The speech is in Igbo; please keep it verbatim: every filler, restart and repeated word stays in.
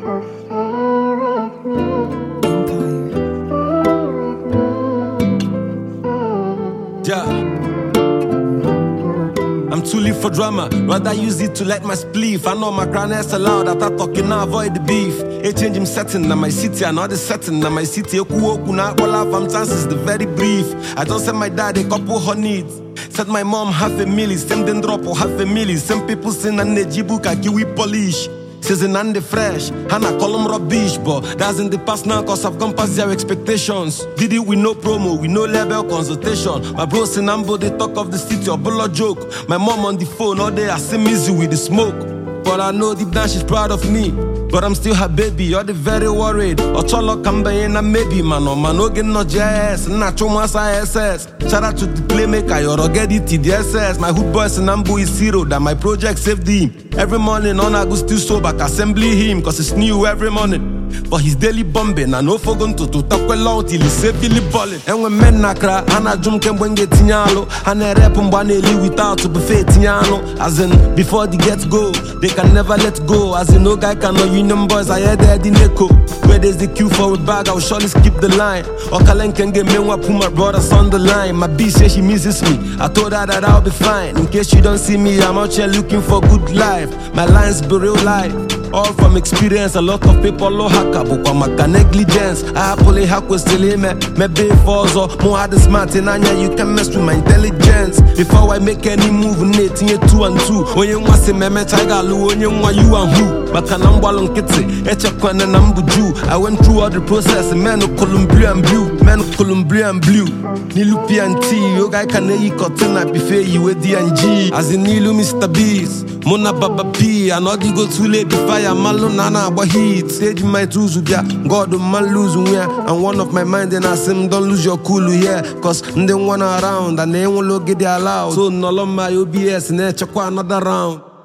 Yeah. I'm too live for drama, rather use it to light my spleef. I know my crown is allowed, that I talking now avoid the beef. A change him setting, now my city, another setting, now my city. Oku oku na all of am chances, the very brief. I just sent my dad a couple of needs. Said my mom half a milli, send them drop or half a milli. Some people sing and they jibuka kiwi polish. Season and the fresh, and I call them rubbish, but that's in the past now, cause I've gone past their expectations. Did it with no promo, with no label consultation. My bro Sinambo, they talk of the city, or bullet joke. My mom on the phone all day, I see easy with the smoke. But I know deep down she's proud of me. But I'm still her baby, you're the very worried. Ocholo Kambayena maybe, man, or man, no get no J S, Nacho Masa S S. Shout out to the playmaker, you're already T D S S. My hood boy Sinambo is zero, that my project saved him. Every morning on I go still so back, assembly him, cause it's new every morning. For his daily bombing, I know for going to talk well till he's safely balling. And when men nakra, and I jump can bring it tinyalo, and I rap on banely without to buffet tinyano. As in, before the get go, they can never let go. As in, no guy can know union boys, I heard that in echo. Where there's the queue for a bag, I'll surely skip the line. Or Kalen can get me one, put my brothers on the line. My B says she misses me, I told her that I'll be fine. In case you don't see me, I'm out here looking for good life. My lines be real life. All from experience, a lot of people low haka, but I'm negligence. I happily hack with still me, me be falls or more hard smart in Anya, you can mess with my intelligence. Before I make any move, Nate, you two and two. When you want to me, me tiger, when you want you and who. But can I'm ballon kitty, echa kwan and I'm buju. I went through all the process, men of Columbia and blue, men of Columbia and blue. Nilupi and T, you guy can eat cotton, I prefer you with D and G. As in Nilu, Mister Beast, Mona Baba P, and all you go too late before I'm alone, Nana, but heat. Stage my tools with ya, God, the man lose yeah. And one of my mind, then I say, don't lose your cool, yeah. Cause they want around, and they won't look at their loud. So, no longer my O B S, and they check another round.